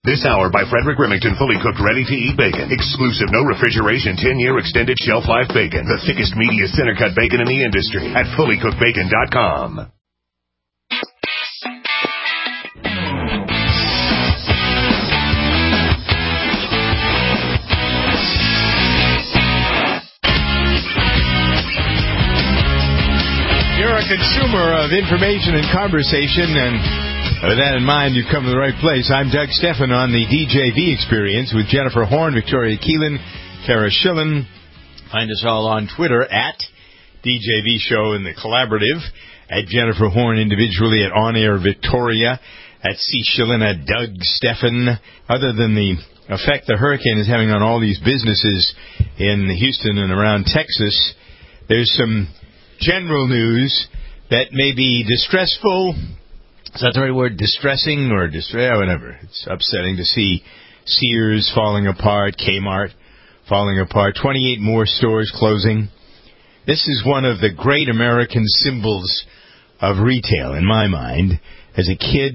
This hour by Frederick Remington, fully cooked, ready-to-eat bacon. Exclusive, no refrigeration, 10-year extended shelf life bacon. The thickest, meatiest, center-cut bacon in the industry at fullycookedbacon.com. You're a consumer of information and conversation, and with that in mind, you've come to the right place. I'm Doug Stephan on the DJV Experience with Jennifer Horn, Victoria Keelan, Kara Schillen. Find us all on Twitter at DJV Show in the Collaborative, at Jennifer Horn individually, at On Air Victoria, at C. Schillen, at Doug Stephan. Other than the effect the hurricane is having on all these businesses in Houston and around Texas, there's some general news that may be distressful. Is that the right word? Distressing or whatever. It's upsetting to see Sears falling apart, Kmart falling apart, 28 more stores closing. This is one of the great American symbols of retail, in my mind. As a kid,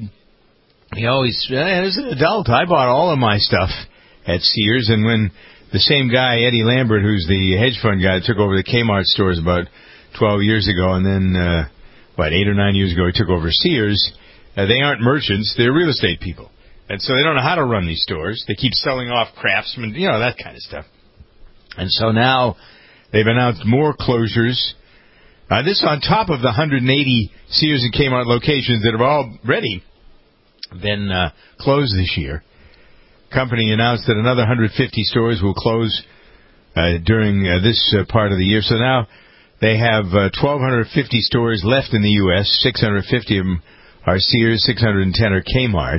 as an adult, I bought all of my stuff at Sears, and when the same guy, Eddie Lambert, who's the hedge fund guy, took over the Kmart stores about 12 years ago, and then, 8 or 9 years ago, he took over Sears. They aren't merchants, they're real estate people. And so they don't know how to run these stores. They keep selling off craftsmen, that kind of stuff. And so now they've announced more closures. This on top of the 180 Sears and Kmart locations that have already been closed this year. Company announced that another 150 stores will close during this part of the year. So now they have 1,250 stores left in the U.S. 650 of them are Sears, 610 are Kmart.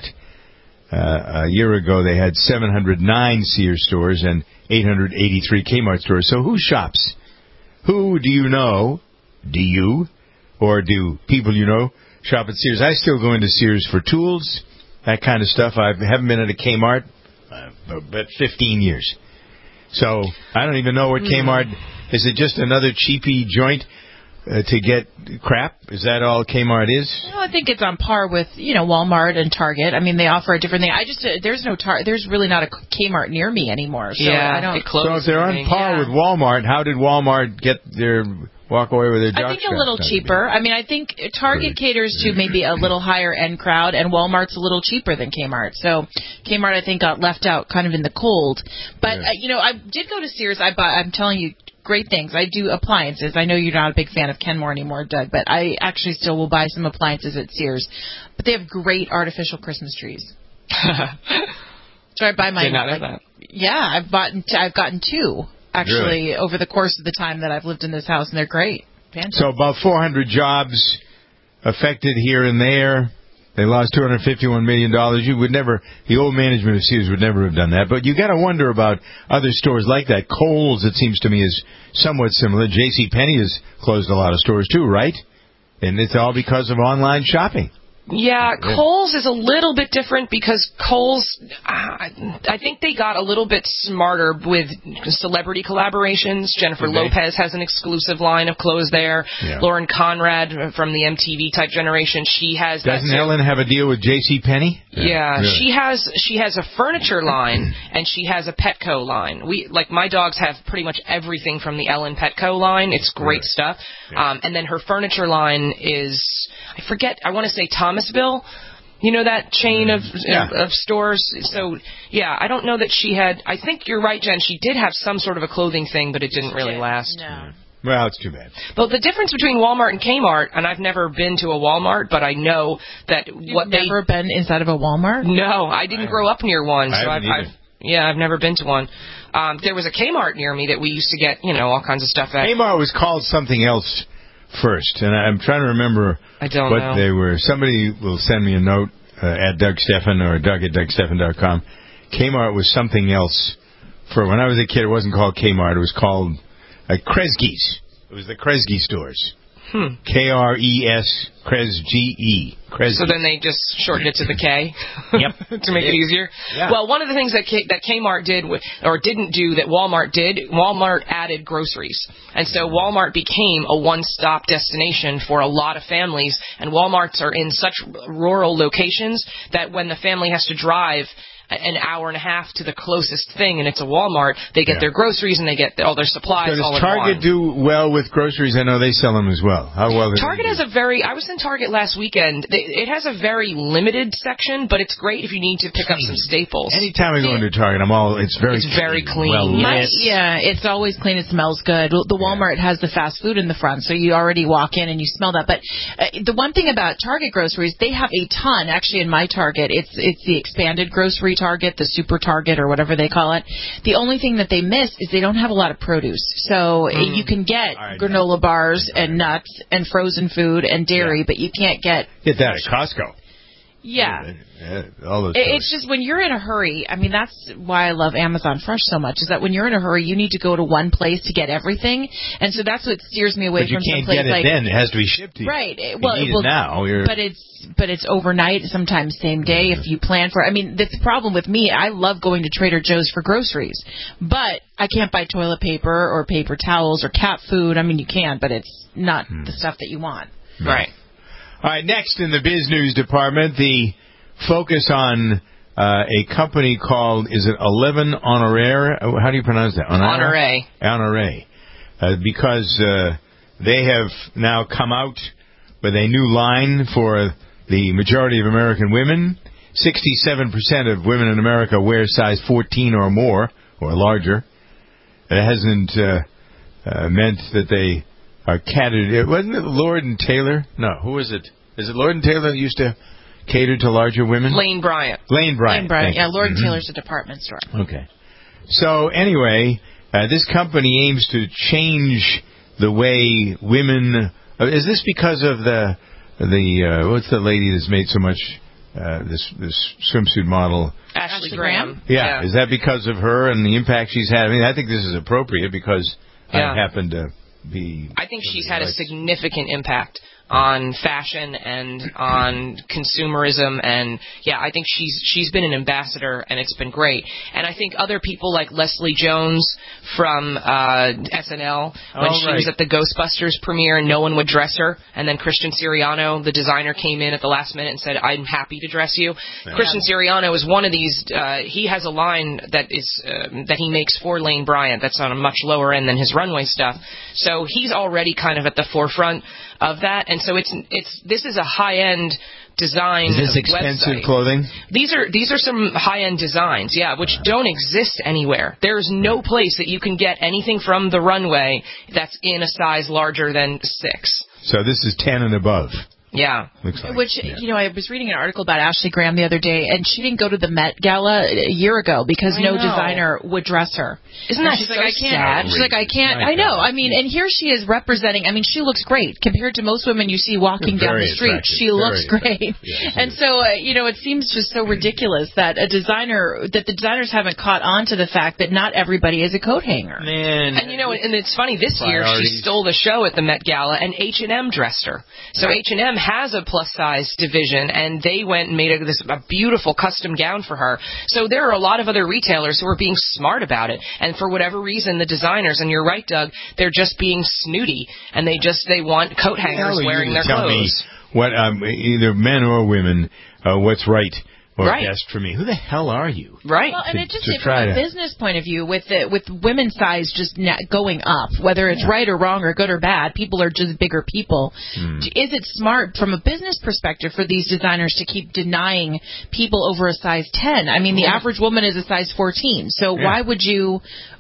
A year ago, they had 709 Sears stores and 883 Kmart stores. So who shops? Who do you know? Do you? Or do people you know shop at Sears? I still go into Sears for tools, that kind of stuff. I haven't been at a Kmart but 15 years. So I don't even know what Kmart... Is it just another cheapy joint to get crap? Is that all Kmart is? No, I think it's on par with, Walmart and Target. I mean, they offer a different thing. There's really not a Kmart near me anymore. So I don't. So if they're on par with Walmart, how did Walmart walk away with their jock I think a little cheaper. I mean, I think Target caters to maybe a little higher end crowd, and Walmart's a little cheaper than Kmart. So Kmart, I think, got left out kind of in the cold. But I did go to Sears. I'm telling you, great things. I do appliances. I know you're not a big fan of Kenmore anymore, Doug, but I actually still will buy some appliances at Sears. But they have great artificial Christmas trees. So I buy my. Did not know that. Yeah, I've gotten two actually over the course of the time that I've lived in this house, and they're great. Fantastic. So about 400 jobs affected here and there. They lost $251 million. The old management of Sears would never have done that. But you got to wonder about other stores like that. Kohl's, it seems to me, is somewhat similar. JCPenney has closed a lot of stores too, right? And it's all because of online shopping. Yeah, Kohl's is a little bit different because Kohl's, I think they got a little bit smarter with celebrity collaborations. Jennifer Lopez has an exclusive line of clothes there. Yeah. Lauren Conrad from the MTV type generation, she has. Doesn't Ellen have a deal with JCPenney? Yeah, really. She has a furniture line and she has a Petco line. My dogs have pretty much everything from the Ellen Petco line. It's great stuff. Yeah. And then her furniture line is, I want to say Thomasville, that chain of stores. So, I don't know that she had, I think you're right, Jen, she did have some sort of a clothing thing, but it didn't really last. No. Well, it's too bad. But the difference between Walmart and Kmart, and I've never been to a Walmart, but I know that You've never been inside of a Walmart? No, I didn't grow up near one. I've never been to one. There was a Kmart near me that we used to get, all kinds of stuff at. Kmart was called something else first, and I'm trying to remember what they were. Somebody will send me a note at Doug Stephan or Doug@DougStephan.com. Kmart was something else. For when I was a kid, it wasn't called Kmart. It was called Kresge's. It was the Kresge stores. Kres, Kresge. So then they just shortened it to the K? Yep. To make it easier? Yeah. Well, one of the things that Kmart did, or didn't do, that Walmart did, Walmart added groceries. And so Walmart became a one-stop destination for a lot of families, and Walmarts are in such rural locations that when the family has to drive an hour and a half to the closest thing, and it's a Walmart. They get their groceries and they get all their supplies. So all does in Target one. do well with groceries? I know they sell them as well. How well? Target has a I was in Target last weekend. It has a very limited section, but it's great if you need to pick up some staples. Anytime I go into Target, it's very clean. Well lit. It's always clean. It smells good. The Walmart has the fast food in the front, so you already walk in and you smell that. But the one thing about Target groceries, they have a ton. Actually, in my Target, it's the expanded grocery Target, the Super Target, or whatever they call it. The only thing that they miss is they don't have a lot of produce. So you can get granola bars and nuts and frozen food and dairy, but you can't get that at Costco. Yeah. All those it's just when you're in a hurry, I mean, that's why I love Amazon Fresh so much, is that when you're in a hurry, you need to go to one place to get everything. And so that's what steers me away from some place. But you can't get it then. It has to be shipped to you. Right. Well, you need it now. But it's overnight, sometimes same day if you plan for it. I mean, the problem with me, I love going to Trader Joe's for groceries, but I can't buy toilet paper or paper towels or cat food. I mean, you can, but it's not the stuff that you want. Right. All right, next in the Biz News department, the focus on a company called, is it 11 Honoraire? How do you pronounce that? Honoré. Honoré. Because they have now come out with a new line for the majority of American women. 67% of women in America wear size 14 or more, or larger. It hasn't meant that they are catered. Wasn't it Lord and Taylor? No, who is it? Is it Lord and Taylor that used to cater to larger women? Lane Bryant. Lane Bryant. Yeah, Lord and Taylor's a department store. Okay. So anyway, this company aims to change the way women. Is this because of the what's the lady that's made so much this swimsuit model? Ashley Graham. Yeah. Is that because of her and the impact she's had? I mean, I think this is appropriate because I happen to be. I think she's had a significant impact on fashion and on consumerism, and I think she's been an ambassador, and it's been great. And I think other people like Leslie Jones from SNL, when she was at the Ghostbusters premiere and no one would dress her, and then Christian Siriano, the designer, came in at the last minute and said, "I'm happy to dress you." Yeah. Christian Siriano is one of these. He has a line that he makes for Lane Bryant that's on a much lower end than his runway stuff. So he's already kind of at the forefront of that, and so this is a high-end design. Is this expensive clothing? These are some high-end designs, which don't exist anywhere. There's no place that you can get anything from the runway that's in a size larger than 6. So this is 10 and above. Yeah. Looks like. Which, I was reading an article about Ashley Graham the other day, and she didn't go to the Met Gala a year ago because no designer would dress her. Isn't that she's so like, I can't. sad? She's like, I can't. I know. I mean, and here she is representing. I mean, she looks great compared to most women you see walking down the street. Attractive. She looks great. Yeah, and so, it seems just so ridiculous that the designers haven't caught on to the fact that not everybody is a coat hanger. Man. And, and it's funny, this year she stole the show at the Met Gala, and H&M dressed her. So H&M has a plus-size division, and they went and made a beautiful custom gown for her. So there are a lot of other retailers who are being smart about it, and for whatever reason, the designers, and you're right, Doug, they're just being snooty, and they want coat hangers wearing their clothes. What either men or women, what's right or best for me? Who the hell are you? Right. Well, and from a business point of view, with women's size just going up, whether it's right or wrong or good or bad, people are just bigger people. Is it smart from a business perspective for these designers to keep denying people over a size 10? I mean, the average woman is a size 14. So why would you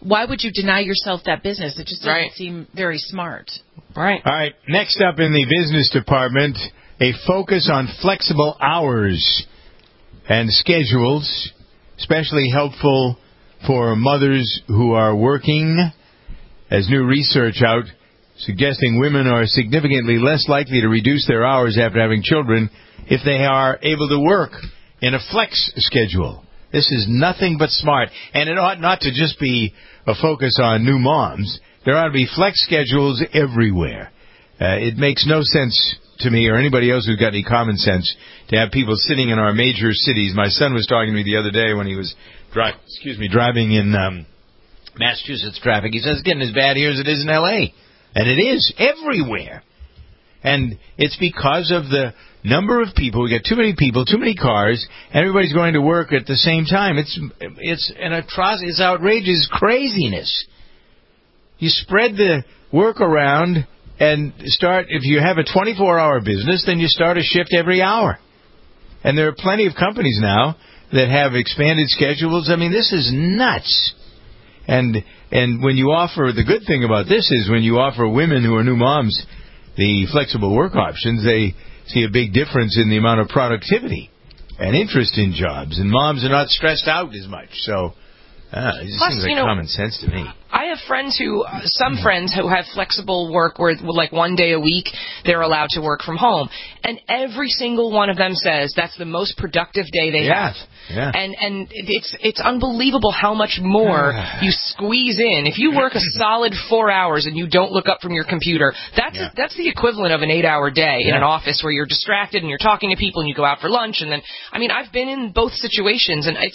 deny yourself that business? It just doesn't seem very smart. Right. All right. Next up in the business department, a focus on flexible hours and schedules, especially helpful for mothers who are working, as new research out suggesting women are significantly less likely to reduce their hours after having children if they are able to work in a flex schedule. This is nothing but smart, and it ought not to just be a focus on new moms. There ought to be flex schedules everywhere. It makes no sense to me or anybody else who's got any common sense to have people sitting in our major cities. My son was talking to me the other day when he was driving in Massachusetts traffic. He says it's getting as bad here as it is in L.A. And it is everywhere. And it's because of the number of people. We got too many people, too many cars. Everybody's going to work at the same time. It's an atrocity. It's outrageous craziness. You spread the work around and start. If you have a 24-hour business, then you start a shift every hour. And there are plenty of companies now that have expanded schedules. I mean, this is nuts. And when you offer, the good thing about this is when you offer women who are new moms the flexible work options, they see a big difference in the amount of productivity and interest in jobs. And moms are not stressed out as much. So it just seems like common sense to me. I have friends some friends who have flexible work where, like, one day a week they're allowed to work from home. And every single one of them says that's the most productive day they have. Yeah. And it's unbelievable how much more you squeeze in. If you work a solid 4 hours and you don't look up from your computer, that's the equivalent of an 8-hour day in an office where you're distracted and you're talking to people and you go out for lunch. And then, I mean, I've been in both situations, and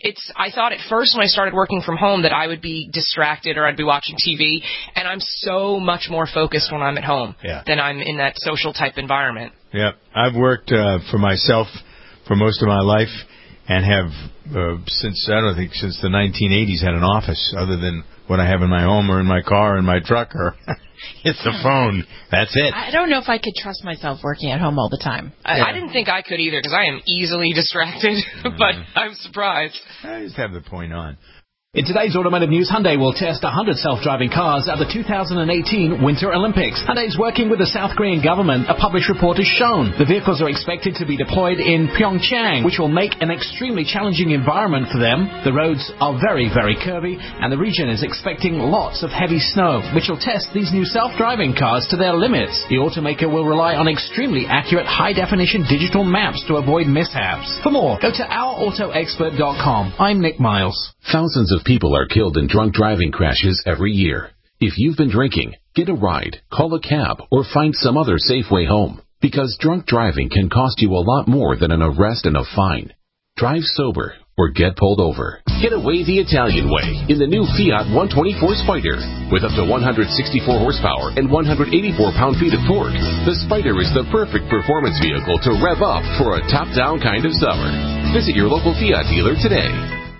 I thought at first when I started working from home that I would be distracted or I'd be watching TV, and I'm so much more focused when I'm at home than I'm in that social type environment. Yeah, I've worked for myself for most of my life, and have since the 1980s had an office other than what I have in my home or in my car or in my truck or it's the phone. That's it. I don't know if I could trust myself working at home all the time. I didn't think I could either because I am easily distracted, but I'm surprised. I just have the point on. In today's automotive news, Hyundai will test 100 self-driving cars at the 2018 Winter Olympics. Hyundai is working with the South Korean government. A published report has shown the vehicles are expected to be deployed in Pyeongchang, which will make an extremely challenging environment for them. The roads are very, very curvy, and the region is expecting lots of heavy snow, which will test these new self-driving cars to their limits. The automaker will rely on extremely accurate high-definition digital maps to avoid mishaps. For more, go to ourautoexpert.com. I'm Nick Miles. Thousands of people are killed in drunk driving crashes every year. If you've been drinking, get a ride, call a cab, or find some other safe way home. Because drunk driving can cost you a lot more than an arrest and a fine. Drive sober or get pulled over. Get away the Italian way in the new Fiat 124 Spider. With up to 164 horsepower and 184 pound-feet of torque, the Spider is the perfect performance vehicle to rev up for a top-down kind of summer. Visit your local Fiat dealer today.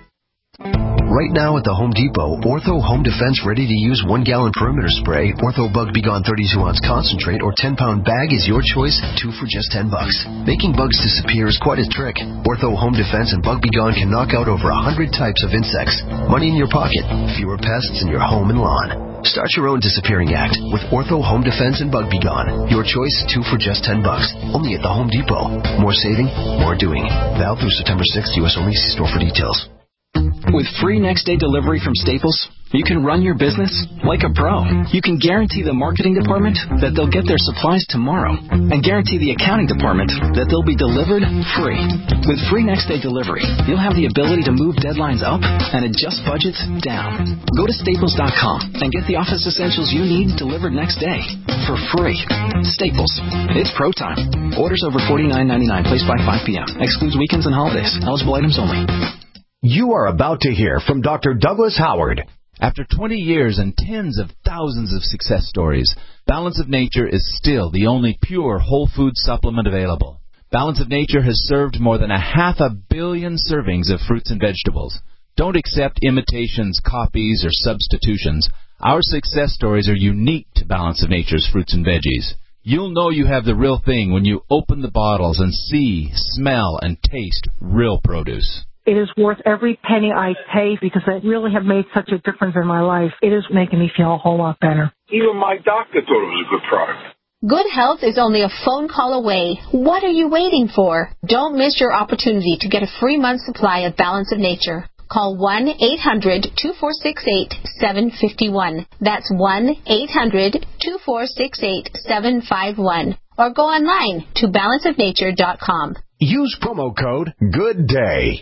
Right now at the Home Depot, Ortho Home Defense ready-to-use 1-gallon perimeter spray, Ortho Bug B Gon 32-ounce concentrate, or 10-pound bag is your choice, 2 for just $10. Making bugs disappear is quite a trick. Ortho Home Defense and Bug B Gon can knock out over 100 types of insects. Money in your pocket, fewer pests in your home and lawn. Start your own disappearing act with Ortho Home Defense and Bug B Gon. Your choice, 2 for just $10. Only at the Home Depot. More saving, more doing. Valid through September 6th, U.S. only. See store for details. With free next-day delivery from Staples, you can run your business like a pro. You can guarantee the marketing department that they'll get their supplies tomorrow, and guarantee the accounting department that they'll be delivered free. With free next-day delivery, you'll have the ability to move deadlines up and adjust budgets down. Go to Staples.com and get the office essentials you need delivered next day for free. Staples. It's pro time. Orders over $49.99 placed by 5 p.m. Excludes weekends and holidays. Eligible items only. You are about to hear from Dr. Douglas Howard. After 20 years and tens of thousands of success stories, Balance of Nature is still the only pure whole food supplement available. Balance of Nature has served more than 500 million servings of fruits and vegetables. Don't accept imitations, copies, or substitutions. Our success stories are unique to Balance of Nature's fruits and veggies. You'll know you have the real thing when you open the bottles and see, smell, and taste real produce. It is worth every penny I pay because I really have made such a difference in my life. It is making me feel a whole lot better. Even my doctor thought it was a good product. Good health is only a phone call away. What are you waiting for? Don't miss your opportunity to get a free month supply of Balance of Nature. Call 1-800-2468-751. That's 1-800-2468-751. Or go online to balanceofnature.com. Use promo code GOODDAY.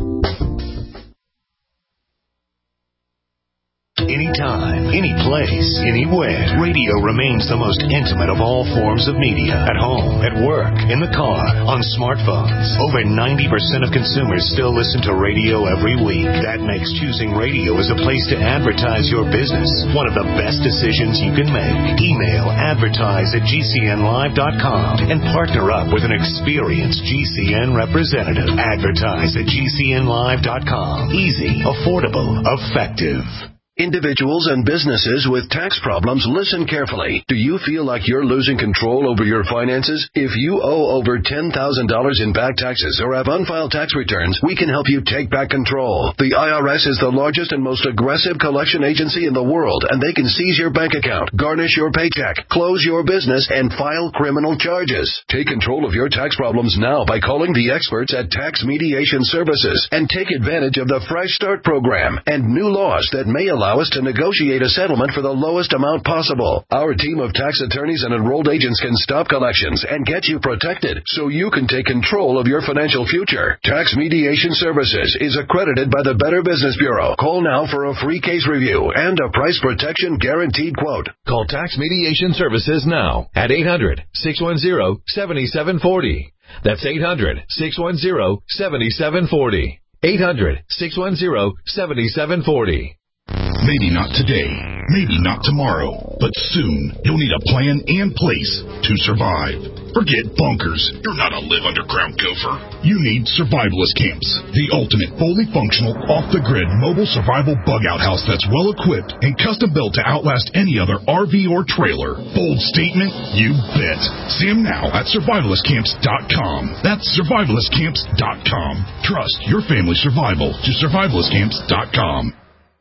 Anytime, any place. anywhere. Radio remains the most intimate of all forms of media. At home, at work, in the car, on smartphones. Over 90% of consumers still listen to radio every week. That makes choosing radio as a place to advertise your business one of the best decisions you can make. Email advertise@gcnlive.com and partner up with an experienced GCN representative. Advertise@gcnlive.com. Easy, affordable, effective. Individuals and businesses with tax problems, listen carefully. Do you feel like you're losing control over your finances? If you owe over $10,000 in back taxes or have unfiled tax returns, we can help you take back control. The IRS is the largest and most aggressive collection agency in the world, and they can seize your bank account, garnish your paycheck, close your business, and file criminal charges. Take control of your tax problems now by calling the experts at Tax Mediation Services and take advantage of the Fresh Start program and new laws that may allow us to negotiate a settlement for the lowest amount possible. Our team of tax attorneys and enrolled agents can stop collections and get you protected so you can take control of your financial future. Tax Mediation Services is accredited by the Better Business Bureau. Call now for a free case review and a price protection guaranteed quote. Call Tax Mediation Services now at 800-610-7740. That's 800-610-7740. 800-610-7740. Maybe not today, maybe not tomorrow, but soon you'll need a plan and place to survive. Forget bunkers. You're not a live underground gopher. You need survivalist camps, the ultimate fully functional, off-the-grid mobile survival bug-out house that's well-equipped and custom-built to outlast any other RV or trailer. Bold statement? You bet. See them now at survivalistcamps.com. That's survivalistcamps.com. Trust your family's survival to survivalistcamps.com.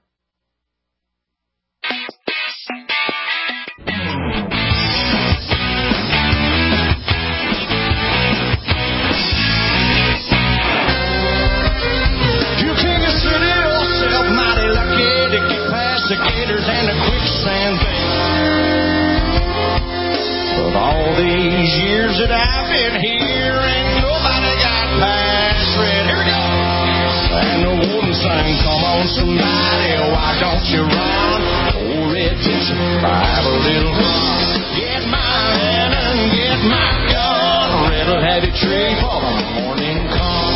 The gators and the quicksand thing. But all these years that I've been here, ain't nobody got past red. Here we go. And the warden sang, come on somebody, why don't you run? Oh, red Texas, have a little fun. Get my hand and get my gun. Red'll have a tree for the morning come.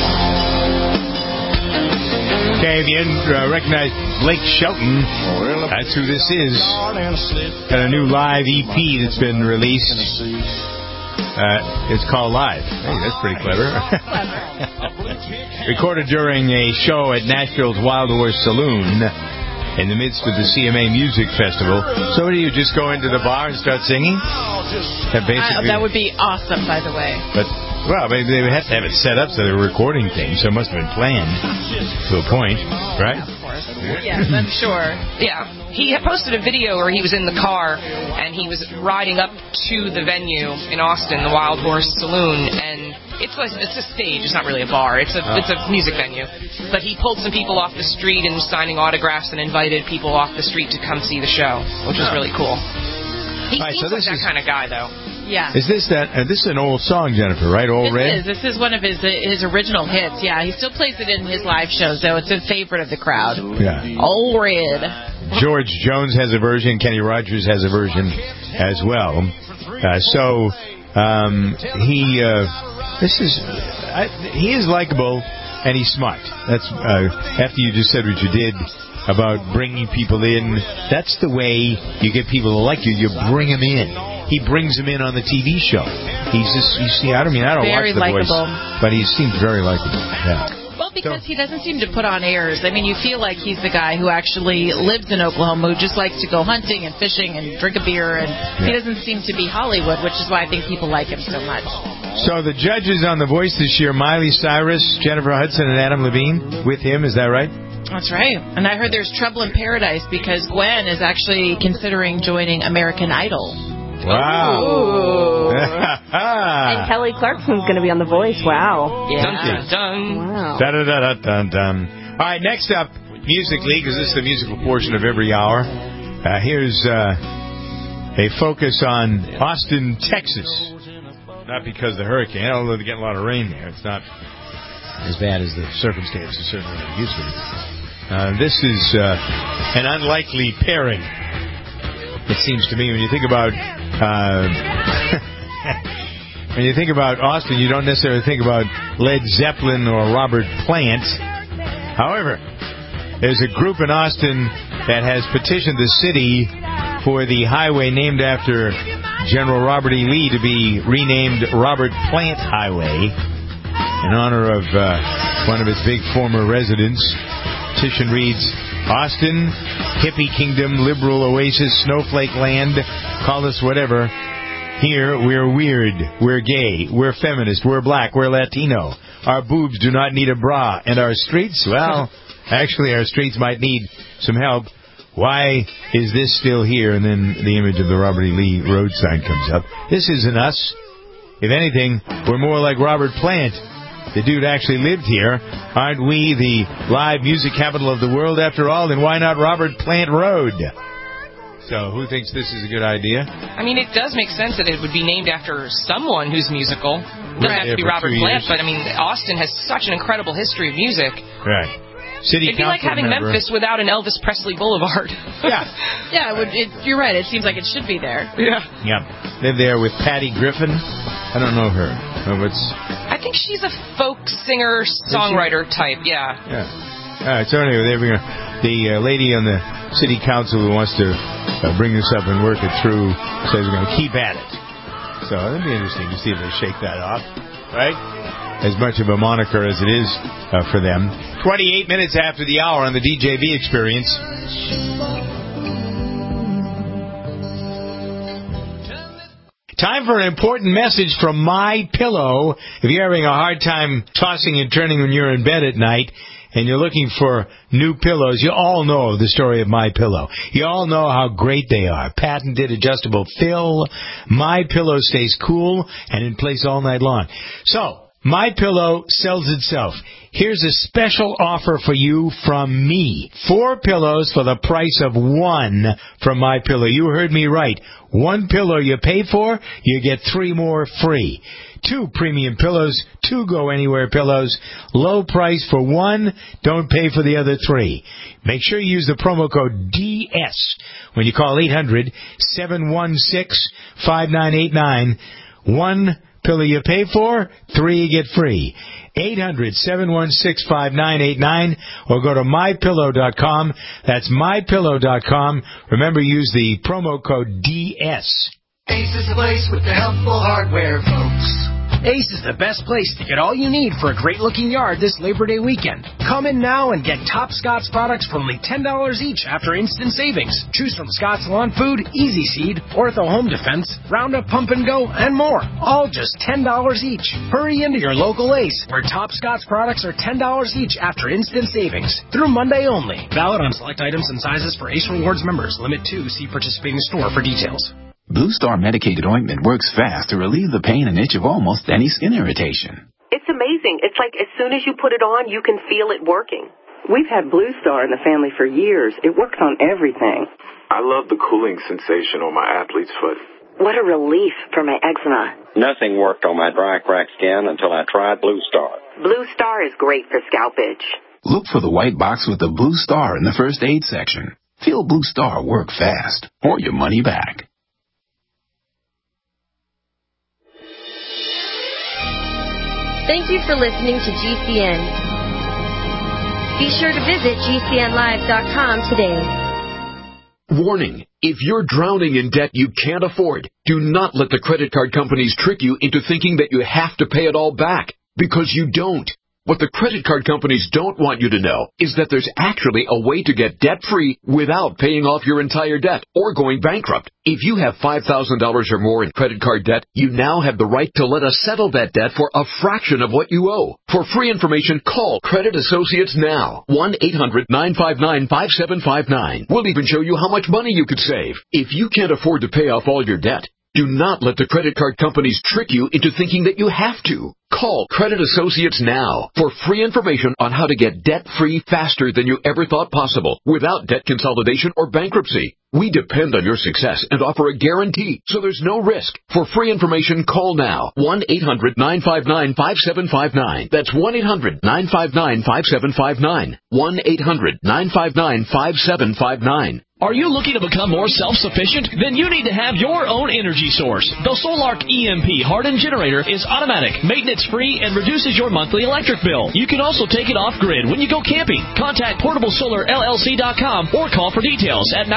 Okay, if you recognize Blake Shelton, that's who this is. Got a new live EP that's been released. It's called Live. Hey, that's pretty clever. Recorded during a show at Nashville's Wild Horse Saloon in the midst of the CMA Music Festival. So what do you just go into the bar and start singing? That would be awesome, by the way. But well, they would have to have it set up so they were recording things, so it must have been planned to a point, right? Yeah, of course. Yes, I'm sure. Yeah. He had posted a video where he was in the car, and he was riding up to the venue in Austin, the Wild Horse Saloon, and it's a stage. It's not really a bar. It's a music venue. But he pulled some people off the street and signing autographs and invited people off the street to come see the show, which was really cool. He seems like that kind of guy, though. Yeah. Is this this is an old song, Jennifer, right? Old Red? This is one of his original hits. Yeah, he still plays it in his live shows, though. It's a favorite of the crowd. Yeah. Old Red. George Jones has a version. Kenny Rogers has a version as well. He is likable and he's smart. That's after you just said what you did about bringing people in. That's the way you get people to like you. You bring them in. He brings them in on the TV show. He's just, you see, I don't very watch The Voice, likable. but he seems very likable. Yeah. Well, because he doesn't seem to put on airs. I mean, you feel like he's the guy who actually lives in Oklahoma, who just likes to go hunting and fishing and drink a beer, and he doesn't seem to be Hollywood, which is why I think people like him so much. So the judges on The Voice this year, Miley Cyrus, Jennifer Hudson, and Adam Levine with him. Is that right? That's right. And I heard there's trouble in paradise because Gwen is actually considering joining American Idol. Wow. And Kelly Clarkson's going to be on The Voice. Wow. Yeah. Dun, dun, dun. Wow. Da-da-da-da-dun-dun. All right, next up, musically, because this is the musical portion of every hour, here's a focus on Austin, Texas. Not because of the hurricane, although they get a lot of rain there. It's not as bad as the circumstances certainly used to be. This is an unlikely pairing. It seems to me when you think about when you think about Austin, you don't necessarily think about Led Zeppelin or Robert Plant. However, there's a group in Austin that has petitioned the city for the highway named after General Robert E. Lee to be renamed Robert Plant Highway in honor of one of its big former residents. Petition reads, Austin, hippie kingdom, liberal oasis, snowflake land, call us whatever. Here, we're weird, we're gay, we're feminist, we're black, we're Latino. Our boobs do not need a bra. And our streets, well, actually our streets might need some help. Why is this still here? And then the image of the Robert E. Lee road sign comes up. This isn't us. If anything, we're more like Robert Plant. The dude actually lived here. Aren't we the live music capital of the world after all? Then why not Robert Plant Road? So who thinks this is a good idea? I mean, it does make sense that it would be named after someone who's musical. It doesn't have to be Robert Plant, but I mean, Austin has such an incredible history of music. Right. It'd be like having Memphis without an Elvis Presley Boulevard. Yeah, you're right. It seems like it should be there. Yeah. Lived there with Patty Griffin. I don't know her. I think she's a folk singer, songwriter type. Yeah. All right. So anyway, the lady on the city council who wants to bring this up and work it through says we're going to keep at it. So it'll be interesting to see if they shake that off, right? As much of a moniker as it is for them. 28 minutes after the hour on the DJV Experience. Time for an important message from MyPillow. If you're having a hard time tossing and turning when you're in bed at night and you're looking for new pillows, you all know the story of MyPillow. You all know how great they are. Patented adjustable fill. MyPillow stays cool and in place all night long. So, MyPillow sells itself. Here's a special offer for you from me. 4 pillows for the price of 1 from MyPillow. You heard me right. 1 pillow you pay for, you get 3 more free. 2 premium pillows, 2 go anywhere pillows. Low price for 1, don't pay for the other 3. Make sure you use the promo code DS when you call 800-716-5989. 1 pillow you pay for, 3 you get free. 800-716-5989 or go to MyPillow.com. That's MyPillow.com. Remember, use the promo code DS. Ace is the place with the helpful hardware, folks. Ace is the best place to get all you need for a great-looking yard this Labor Day weekend. Come in now and get top Scott's products for only $10 each after instant savings. Choose from Scott's Lawn Food, Easy Seed, Ortho Home Defense, Roundup Pump and Go, and more. All just $10 each. Hurry into your local Ace, where top Scott's products are $10 each after instant savings. Through Monday only. Valid on select items and sizes for Ace Rewards members. Limit 2. See participating store for details. Blue Star medicated ointment works fast to relieve the pain and itch of almost any skin irritation. It's amazing. It's like as soon as you put it on, you can feel it working. We've had Blue Star in the family for years. It works on everything. I love the cooling sensation on my athlete's foot. What a relief for my eczema. Nothing worked on my dry, cracked skin until I tried Blue Star. Blue Star is great for scalp itch. Look for the white box with the Blue Star in the first aid section. Feel Blue Star work fast, or your money back. Thank you for listening to GCN. Be sure to visit GCNlive.com today. Warning. If you're drowning in debt you can't afford, do not let the credit card companies trick you into thinking that you have to pay it all back, because you don't. What the credit card companies don't want you to know is that there's actually a way to get debt-free without paying off your entire debt or going bankrupt. If you have $5,000 or more in credit card debt, you now have the right to let us settle that debt for a fraction of what you owe. For free information, call Credit Associates now. 1-800-959-5759. We'll even show you how much money you could save. If you can't afford to pay off all your debt, do not let the credit card companies trick you into thinking that you have to. Call Credit Associates now for free information on how to get debt-free faster than you ever thought possible without debt consolidation or bankruptcy. We depend on your success and offer a guarantee, so there's no risk. For free information, call now. 1-800-959-5759. That's 1-800-959-5759. 1-800-959-5759. Are you looking to become more self-sufficient? Then you need to have your own energy source. The Solark EMP hardened generator is automatic, maintenance-free, and reduces your monthly electric bill. You can also take it off-grid when you go camping. Contact PortableSolarLLC.com or call for details at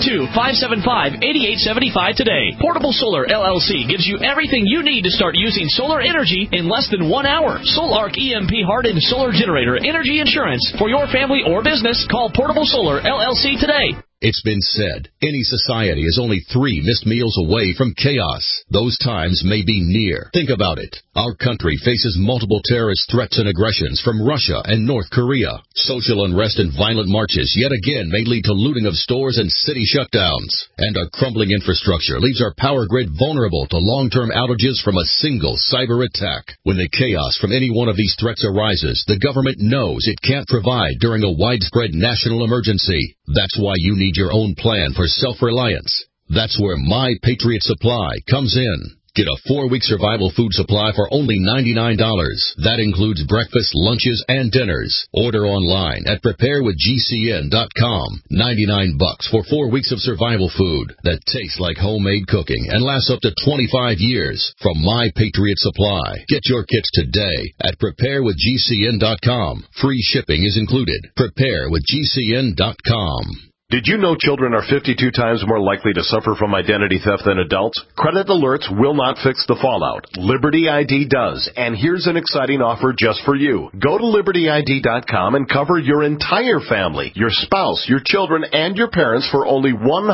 972-575-8875 today. Portable Solar LLC gives you everything you need to start using solar energy in less than 1 hour. Solark EMP hardened solar generator energy insurance for your family or business. Call Portable Solar LLC today. It's been said, any society is only 3 missed meals away from chaos. Those times may be near. Think about it. Our country faces multiple terrorist threats and aggressions from Russia and North Korea. Social unrest and violent marches yet again may lead to looting of stores and city shutdowns. And our crumbling infrastructure leaves our power grid vulnerable to long-term outages from a single cyber attack. When the chaos from any one of these threats arises, the government knows it can't provide during a widespread national emergency. That's why you need your own plan for self-reliance. That's where My Patriot Supply comes in. Get a 4-week survival food supply for only $99. That includes breakfast, lunches, and dinners. Order online at preparewithgcn.com. $99 for 4 weeks of survival food that tastes like homemade cooking and lasts up to 25 years from My Patriot Supply. Get your kits today at preparewithgcn.com. Free shipping is included. Preparewithgcn.com. Did you know children are 52 times more likely to suffer from identity theft than adults? Credit alerts will not fix the fallout. Liberty ID does, and here's an exciting offer just for you. Go to libertyid.com and cover your entire family, your spouse, your children, and your parents for only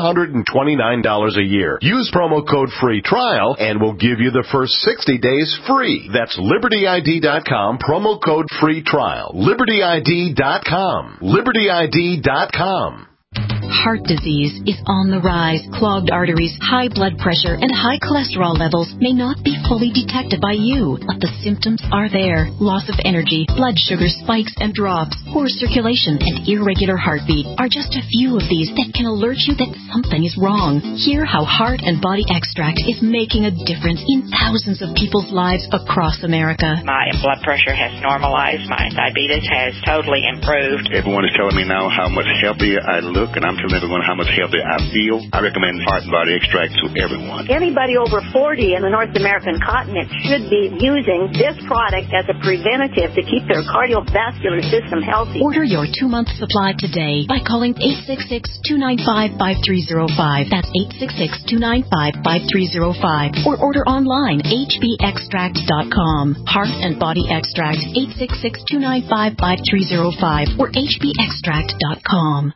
$129 a year. Use promo code FREE TRIAL, and we'll give you the first 60 days free. That's libertyid.com, promo code FREE TRIAL. libertyid.com. libertyid.com. Heart disease is on the rise. Clogged arteries, high blood pressure, and high cholesterol levels may not be fully detected by you, but the symptoms are there. Loss of energy, blood sugar spikes and drops, poor circulation, and irregular heartbeat are just a few of these that can alert you that something is wrong. Hear how Heart and Body Extract is making a difference in thousands of people's lives across America. My blood pressure has normalized. My diabetes has totally improved. Everyone is telling me now how much healthier I look, and I'm telling everyone how much healthier I feel. I recommend Heart and Body Extract to everyone. Anybody over 40 in the North American continent should be using this product as a preventative to keep their cardiovascular system healthy. Order your 2-month supply today by calling 866-295-5305. That's 866-295-5305. Or order online, hbextract.com. Heart and Body Extract, 866-295-5305 or hbextract.com.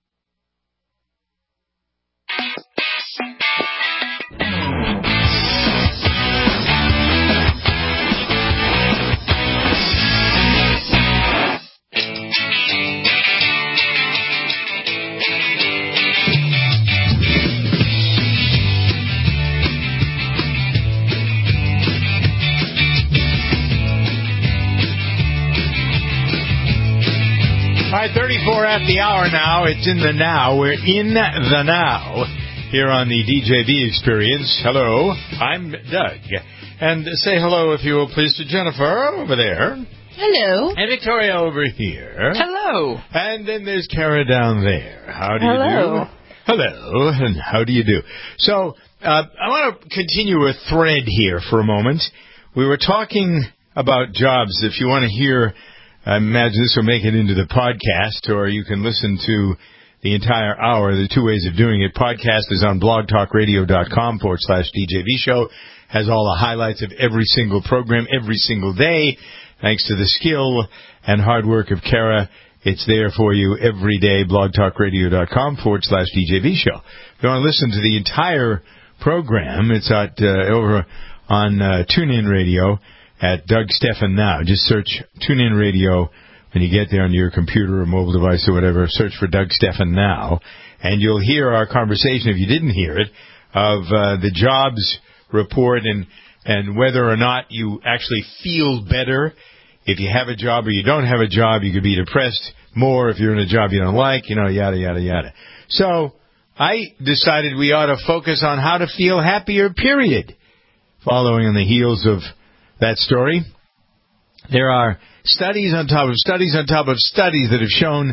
All right, 34 at the hour now. It's in the now. We're in the now here on the DJV Experience. Hello, I'm Doug. And say hello, if you will, please, to Jennifer over there. Hello. And Victoria over here. Hello. And then there's Kara down there. How do you Hello. do? Hello. And how do you do? So I want to continue a thread here for a moment. We were talking about jobs. If you want to hear, I imagine this will make it into the podcast, or you can listen to the entire hour. The two ways of doing it. Podcast is on blogtalkradio.com/DJV show. Has all the highlights of every single program every single day. Thanks to the skill and hard work of Kara, it's there for you every day. blogtalkradio.com/DJV show. If you want to listen to the entire program, it's at over on TuneIn Radio at Doug Stephan Now. Just search TuneIn Radio when you get there on your computer or mobile device or whatever. Search for Doug Stephan Now, and you'll hear our conversation, if you didn't hear it, of the jobs report and whether or not you actually feel better. If you have a job or you don't have a job, you could be depressed more if you're in a job you don't like, yada, yada, yada. So I decided we ought to focus on how to feel happier, period. Following on the heels of that story, there are studies on top of studies on top of studies that have shown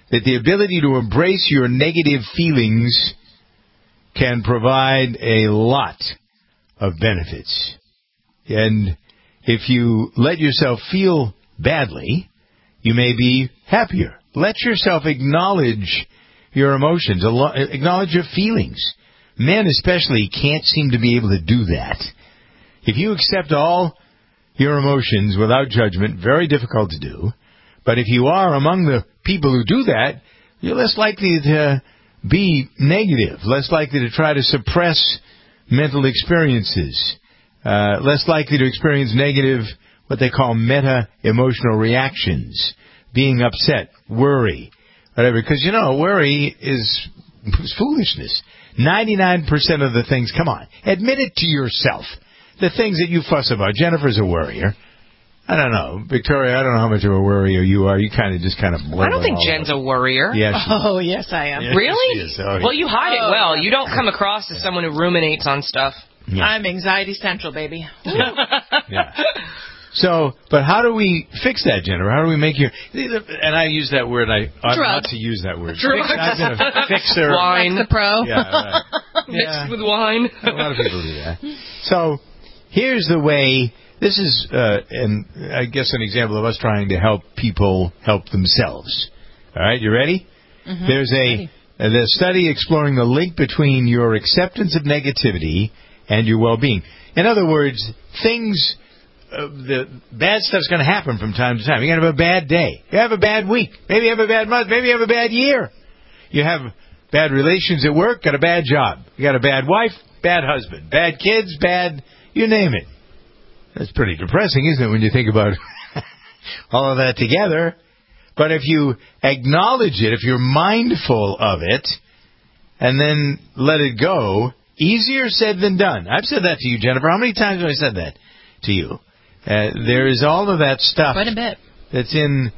that the ability to embrace your negative feelings can provide a lot of benefits. And if you let yourself feel badly, you may be happier. Let yourself acknowledge your emotions, acknowledge your feelings. Men especially can't seem to be able to do that. If you accept all your emotions without judgment, very difficult to do. But if you are among the people who do that, you're less likely to be negative, less likely to try to suppress mental experiences, less likely to experience negative, what they call meta-emotional reactions, being upset, worry, whatever. Because, worry is foolishness. 99% of the things, come on, admit it to yourself. The things that you fuss about. Jennifer's a worrier. I don't know. Victoria, I don't know how much of a worrier you are. You kind of blow. I don't think Jen's a worrier. Yeah, oh, yes, I am. Yeah, really? she is. Oh, well, you hide it well. You don't come across as someone who ruminates on stuff. Yeah. I'm anxiety central, baby. Yeah. So, but how do we fix that, Jennifer? How do we make you... And I use that word. I ought not to use that word. I've been a fixer. Wine. That's the pro. Yeah, right. Mixed with wine. A lot of people do that. So, here's the way... This is, and I guess, an example of us trying to help people help themselves. All right, you ready? Mm-hmm. There's a study exploring the link between your acceptance of negativity and your well-being. In other words, things, the bad stuff's going to happen from time to time. You're going to have a bad day. You have a bad week. Maybe you have a bad month. Maybe you have a bad year. You have bad relations at work, got a bad job. You got a bad wife, bad husband, bad kids, bad, you name it. That's pretty depressing, isn't it, when you think about all of that together? But if you acknowledge it, if you're mindful of it, and then let it go, easier said than done. I've said that to you, Jennifer. How many times have I said that to you? There is all of that stuff. Quite a bit. That's in...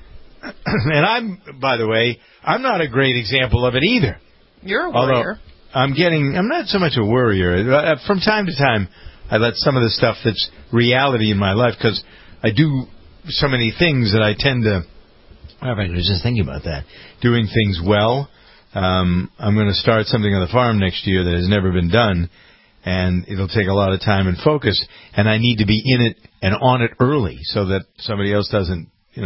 And by the way, I'm not a great example of it either. You're a worrier. I'm not so much a worrier. From time to time, I let some of the stuff that's reality in my life, because I do so many things that I tend to... I was just thinking about that. Doing things well. I'm going to start something on the farm next year that has never been done, and it'll take a lot of time and focus, and I need to be in it and on it early so that somebody else doesn't,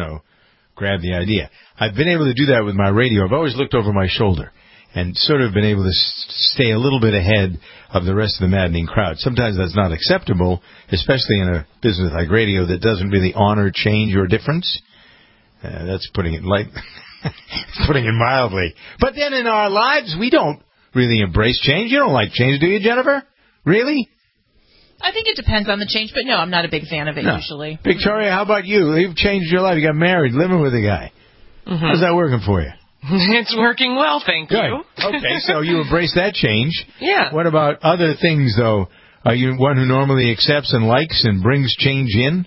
grab the idea. I've been able to do that with my radio. I've always looked over my shoulder and sort of been able to stay a little bit ahead of the rest of the maddening crowd. Sometimes that's not acceptable, especially in a business like radio that doesn't really honor change or difference. That's putting it putting it mildly. But then in our lives, we don't really embrace change. You don't like change, do you, Jennifer? Really? I think it depends on the change, but no, I'm not a big fan of it usually. Victoria, how about you? You've changed your life. You got married, living with a guy. Mm-hmm. How's that working for you? It's working well, thank you. Okay, so you embrace that change. Yeah. What about other things, though? Are you one who normally accepts and likes and brings change in?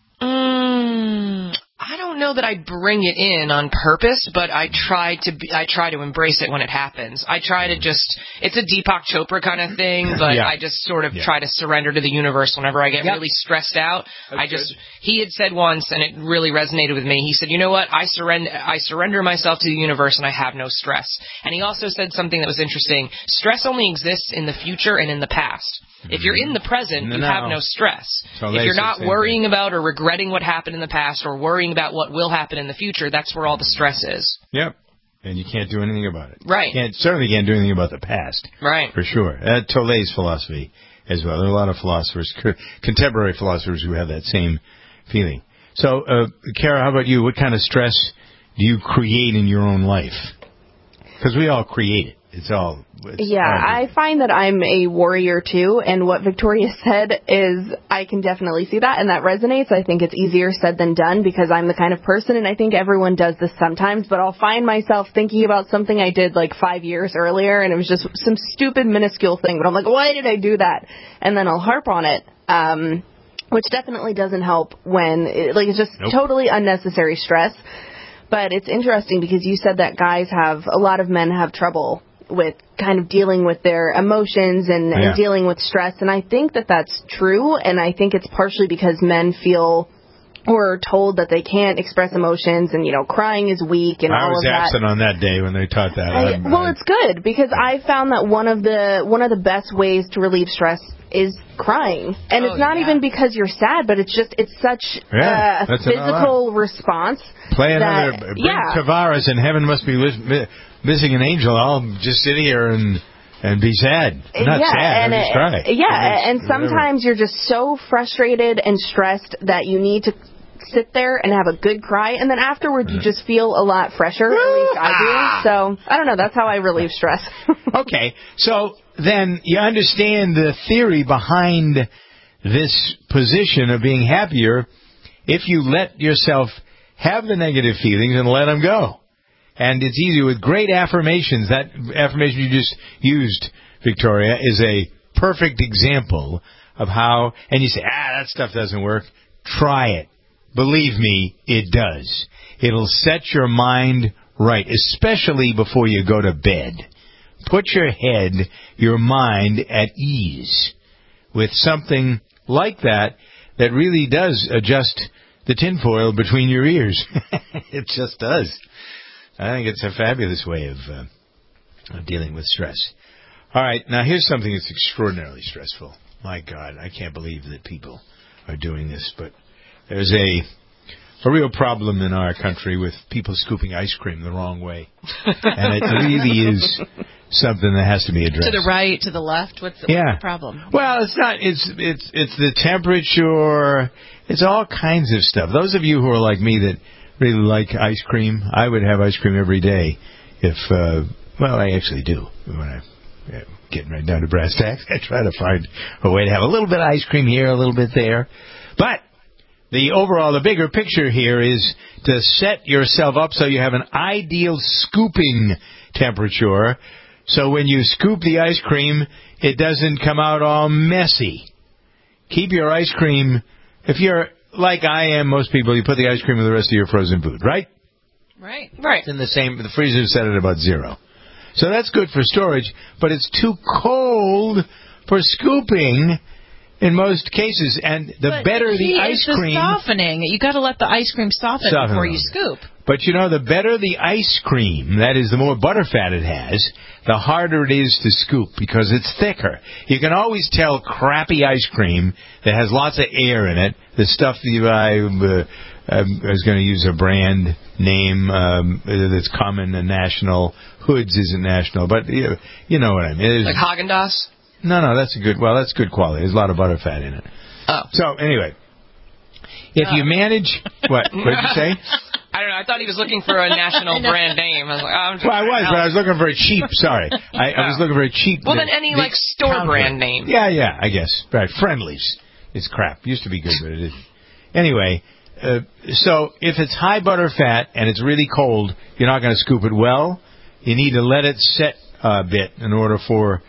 I don't know that I bring it in on purpose, but I try to embrace it when it happens. I try to it's a Deepak Chopra kind of thing, but I just sort of try to surrender to the universe whenever I get really stressed out. He had said once, and it really resonated with me, he said, you know what, I surrender myself to the universe and I have no stress. And he also said something that was interesting. Stress only exists in the future and in the past. If you're in the present, you have no stress. So if you're not worrying about or regretting what happened in the past or worrying about what will happen in the future, that's where all the stress is. Yep. And you can't do anything about it. Right. Certainly can't do anything about the past. Right. For sure. Tolle's philosophy as well. There are a lot of philosophers, contemporary philosophers, who have that same feeling. So, Kara, how about you? What kind of stress do you create in your own life? Because we all create it. I find that I'm a warrior too, and what Victoria said is I can definitely see that, and that resonates. I think it's easier said than done because I'm the kind of person, and I think everyone does this sometimes, but I'll find myself thinking about something I did like 5 years earlier, and it was just some stupid minuscule thing, but I'm like, why did I do that? And then I'll harp on it, which definitely doesn't help when it's just totally unnecessary stress. But it's interesting because you said that a lot of men have trouble with kind of dealing with their emotions and dealing with stress. And I think that that's true. And I think it's partially because men feel or told that they can't express emotions and, crying is weak and all of that. I was absent on that day when they taught that. It's good because I found that one of the best ways to relieve stress is crying. And it's not even because you're sad, but it's such a physical response. Play another, bring Tavares and Heaven Must Be Missing an Angel. I'll just sit here and be sad. Not sad, just cry. And sometimes you're just so frustrated and stressed that you need to sit there and have a good cry, and then afterwards you just feel a lot fresher. At least I do. So, I don't know. That's how I relieve stress. Okay. So, then you understand the theory behind this position of being happier if you let yourself have the negative feelings and let them go. And it's easy with great affirmations. That affirmation you just used, Victoria, is a perfect example of how, and you say, that stuff doesn't work. Try it. Believe me, it does. It'll set your mind right, especially before you go to bed. Put your head, your mind at ease with something like that really does adjust the tinfoil between your ears. It just does. I think it's a fabulous way of dealing with stress. All right, now here's something that's extraordinarily stressful. My God, I can't believe that people are doing this, but there's a real problem in our country with people scooping ice cream the wrong way. And it really is something that has to be addressed. To the right, to the left? What's the problem? Well, it's not. It's the temperature. It's all kinds of stuff. Those of you who are like me that really like ice cream, I would have ice cream every day if, I actually do. When I'm getting right down to brass tacks, I try to find a way to have a little bit of ice cream here, a little bit there. But the bigger picture here is to set yourself up so you have an ideal scooping temperature. So when you scoop the ice cream, it doesn't come out all messy. Keep your ice cream, if you're like I am, most people, you put the ice cream in the rest of your frozen food, right? Right. It's in the freezer is set at about 0. So that's good for storage, but it's too cold for scooping in most cases, and better the ice cream... the softening. You got to let the ice cream soften before you scoop. But the better the ice cream, that is, the more butterfat it has, the harder it is to scoop because it's thicker. You can always tell crappy ice cream that has lots of air in it, the stuff that you buy... I was going to use a brand name that's common and national. Hoods isn't national, but you know what I mean. Like Haagen-Dazs? No, that's good quality. There's a lot of butterfat in it. Oh. So, anyway, if you manage... What did you say? I don't know. I thought he was looking for a national brand name. I was like, but I was looking for a cheap, sorry. I was looking for a cheap... Well, then any, store brand name. Yeah, I guess. Right, Friendly's is crap. Used to be good, but it isn't. Anyway, so if it's high butterfat and it's really cold, you're not going to scoop it well. You need to let it set a bit in order for...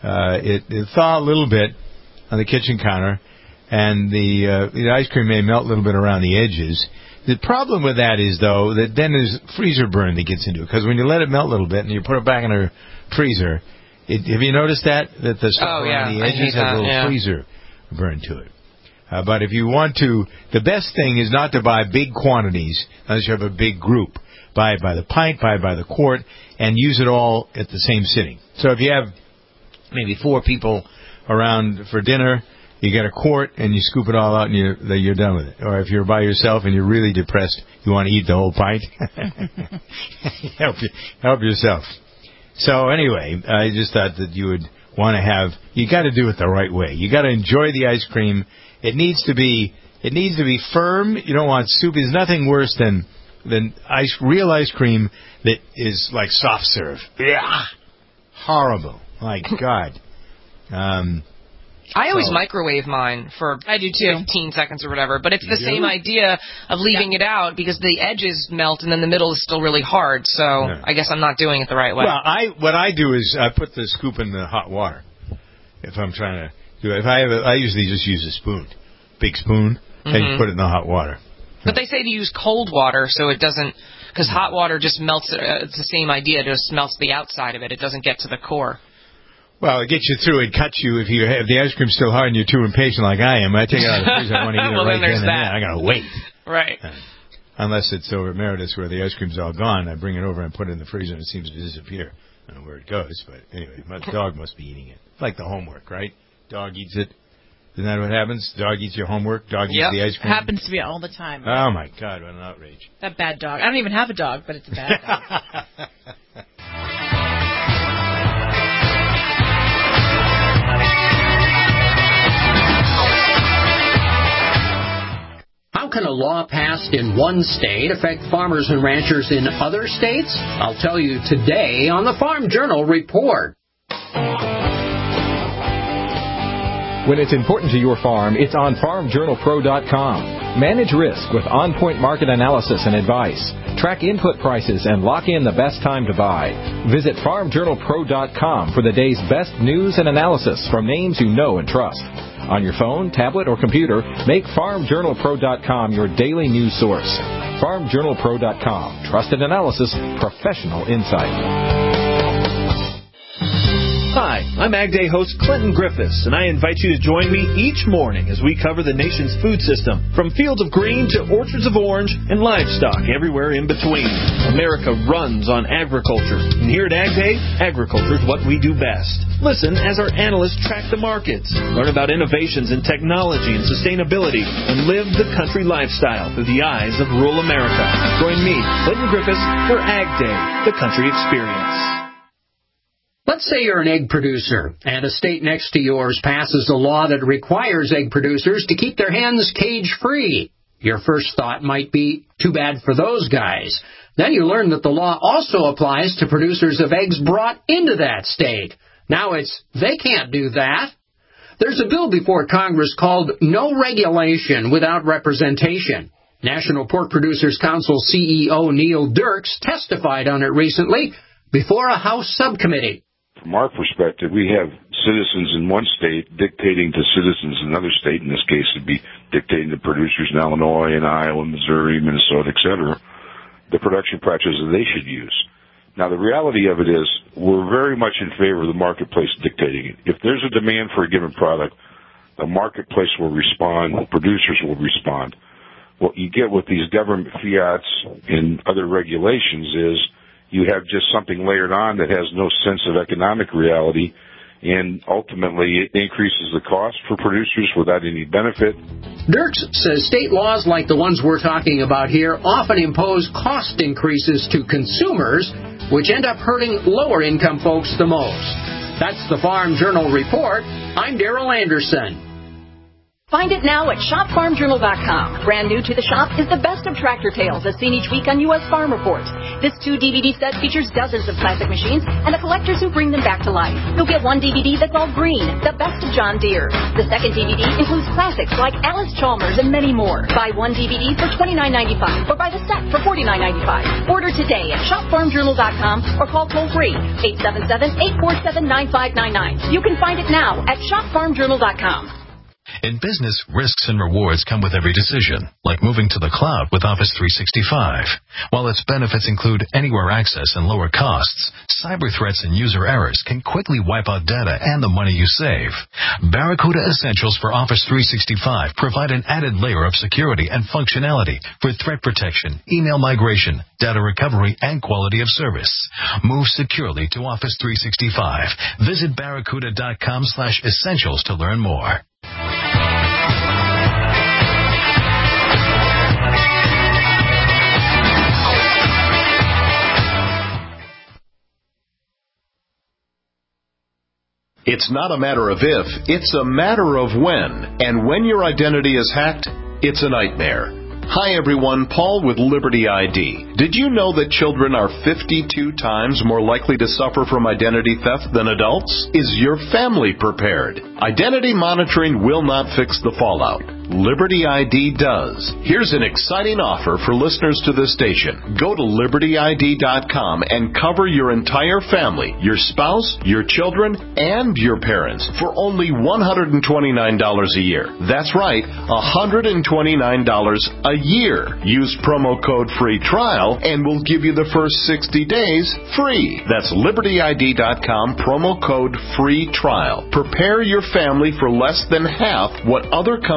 it thaw a little bit on the kitchen counter, and the ice cream may melt a little bit around the edges. The problem with that is, though, that then there's freezer burn that gets into it, because when you let it melt a little bit and you put it back in a freezer, have you noticed that the stuff around the edges has a little freezer burn to it? But if you want to, the best thing is not to buy big quantities unless you have a big group. Buy it by the pint, buy it by the quart, and use it all at the same sitting. So if you have maybe 4 people around for dinner, you get a quart and you scoop it all out and you're done with it. Or if you're by yourself and you're really depressed, you want to eat the whole pint, help yourself. So anyway, I just thought that you would want to you got to do it the right way. You got to enjoy the ice cream. It needs to be firm. You don't want soup. There's nothing worse than real ice cream that is like soft serve. Yeah, horrible. My God. I always microwave mine for 15 seconds or whatever, but it's the same idea of leaving it out because the edges melt and then the middle is still really hard, so I guess I'm not doing it the right way. Well, what I do is I put the scoop in the hot water if I'm trying to do it. I usually just use a spoon, big spoon, and you put it in the hot water. But they say to use cold water so it doesn't, because hot water just melts, it's the same idea, it just melts the outside of it. It doesn't get to the core. Well, it gets you through. It cuts you if the ice cream's still hard and you're too impatient like I am. I take it out of the freezer. I want to eat it right then and there. I got to wait. Right. Unless it's over at Meredith's where the ice cream's all gone, I bring it over and put it in the freezer and it seems to disappear. I don't know where it goes, but anyway, my dog must be eating it. Like the homework, right? Dog eats it. Isn't that what happens? Dog eats your homework. Dog eats the ice cream. Happens to me all the time. Oh my God, what an outrage! That bad dog. I don't even have a dog, but it's a bad dog. How can a law passed in one state affect farmers and ranchers in other states? I'll tell you today on the Farm Journal Report. When it's important to your farm, it's on FarmJournalPro.com. Manage risk with on-point market analysis and advice. Track input prices and lock in the best time to buy. Visit FarmJournalPro.com for the day's best news and analysis from names you know and trust. On your phone, tablet, or computer, make FarmJournalPro.com your daily news source. FarmJournalPro.com. Trusted analysis, professional insight. Hi, I'm Ag Day host Clinton Griffiths, and I invite you to join me each morning as we cover the nation's food system, from fields of green to orchards of orange and livestock everywhere in between. America runs on agriculture, and here at Ag Day, agriculture is what we do best. Listen as our analysts track the markets, learn about innovations in technology and sustainability, and live the country lifestyle through the eyes of rural America. Join me, Clinton Griffiths, for Ag Day, the country experience. Let's say you're an egg producer, and a state next to yours passes a law that requires egg producers to keep their hens cage-free. Your first thought might be, too bad for those guys. Then you learn that the law also applies to producers of eggs brought into that state. Now they can't do that. There's a bill before Congress called No Regulation Without Representation. National Pork Producers Council CEO Neil Dirks testified on it recently before a House subcommittee. From our perspective, we have citizens in one state dictating to citizens in another state. In this case, it would be dictating to producers in Illinois and Iowa, Missouri, Minnesota, etc., the production practices they should use. Now, the reality of it is we're very much in favor of the marketplace dictating it. If there's a demand for a given product, the marketplace will respond, producers will respond. What you get with these government fiats and other regulations is you have just something layered on that has no sense of economic reality, and ultimately it increases the cost for producers without any benefit. Dirks says state laws like the ones we're talking about here often impose cost increases to consumers, which end up hurting lower-income folks the most. That's the Farm Journal Report. I'm Darrell Anderson. Find it now at shopfarmjournal.com. Brand new to the shop is the best of tractor tales as seen each week on U.S. Farm Report. This 2-DVD set features dozens of classic machines and the collectors who bring them back to life. You'll get one DVD that's all green, the best of John Deere. The second DVD includes classics like Alice Chalmers and many more. Buy one DVD for $29.95 or buy the set for $49.95. Order today at shopfarmjournal.com or call toll-free 877-847-9599. You can find it now at shopfarmjournal.com. In business, risks and rewards come with every decision, like moving to the cloud with Office 365. While its benefits include anywhere access and lower costs, cyber threats and user errors can quickly wipe out data and the money you save. Barracuda Essentials for Office 365 provide an added layer of security and functionality for threat protection, email migration, data recovery, and quality of service. Move securely to Office 365. Visit barracuda.com/essentials to learn more. It's not a matter of if, it's a matter of when. And when your identity is hacked, it's a nightmare. Hi everyone, Paul with Liberty ID. Did you know that children are 52 times more likely to suffer from identity theft than adults? Is your family prepared? Identity monitoring will not fix the fallout. Liberty ID does. Here's an exciting offer for listeners to this station. Go to libertyid.com and cover your entire family, your spouse, your children, and your parents for only $129 a year. That's right, $129 a year. Use promo code free trial and we'll give you the first 60 days free. That's libertyid.com, promo code free trial. Prepare your family for less than half what other companies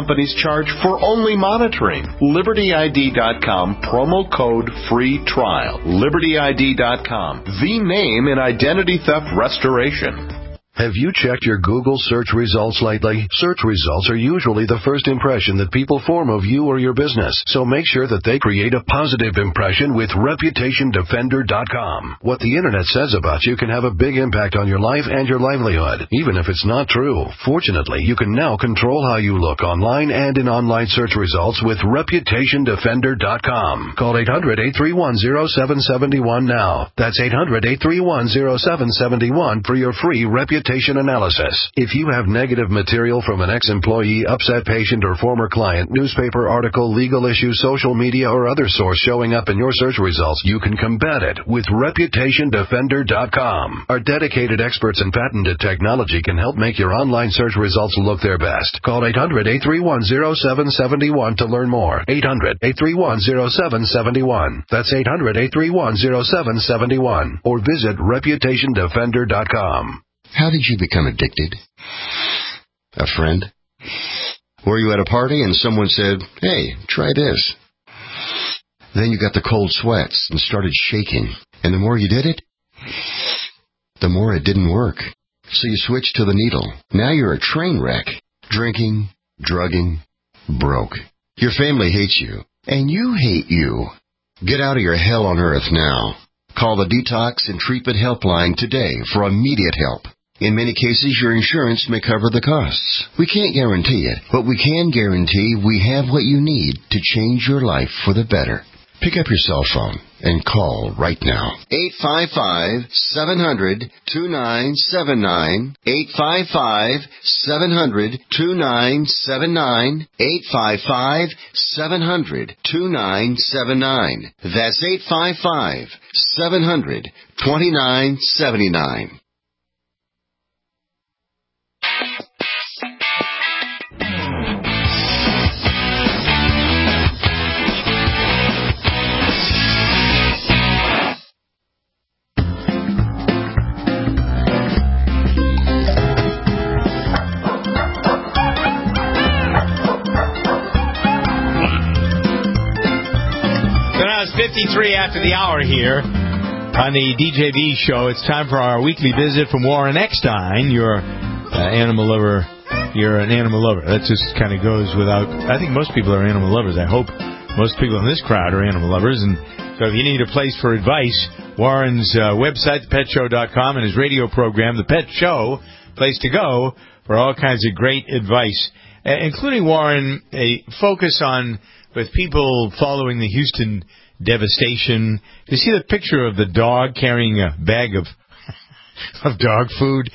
charge for only monitoring. LibertyID.com, promo code free trial. LibertyID.com, the name in identity theft restoration. Have you checked your Google search results lately? Search results are usually the first impression that people form of you or your business, so make sure that they create a positive impression with ReputationDefender.com. What the Internet says about you can have a big impact on your life and your livelihood, even if it's not true. Fortunately, you can now control how you look online and in online search results with ReputationDefender.com. Call 800-831-0771 now. That's 800-831-0771 for your free reputation analysis. If you have negative material from an ex-employee, upset patient, or former client, newspaper article, legal issue, social media, or other source showing up in your search results, you can combat it with ReputationDefender.com. Our dedicated experts and patented technology can help make your online search results look their best. Call 800-831-0771 to learn more. 800-831-0771. That's 800-831-0771. Or visit ReputationDefender.com. How did you become addicted? A friend? Were you at a party and someone said, "Hey, try this"? Then you got the cold sweats and started shaking. And the more you did it, the more it didn't work. So you switched to the needle. Now you're a train wreck. Drinking, drugging, broke. Your family hates you. And you hate you. Get out of your hell on earth now. Call the Detox and Treatment Helpline today for immediate help. In many cases, your insurance may cover the costs. We can't guarantee it, but we can guarantee we have what you need to change your life for the better. Pick up your cell phone and call right now. 855-700-2979. 855-700-2979. 855-700-2979. That's 855-700-2979. So now it's 53 after the hour here on the DJV show. It's time for our weekly visit from Warren Eckstein. You're animal lover. You're an animal lover. That just kind of goes without. I think most people are animal lovers. I hope most people in this crowd are animal lovers. And so if you need a place for advice, Warren's website, thepetshow.com, and his radio program, The Pet Show, place to go for all kinds of great advice, including, Warren, a focus on with people following the Houston devastation. You see the picture of the dog carrying a bag of dog food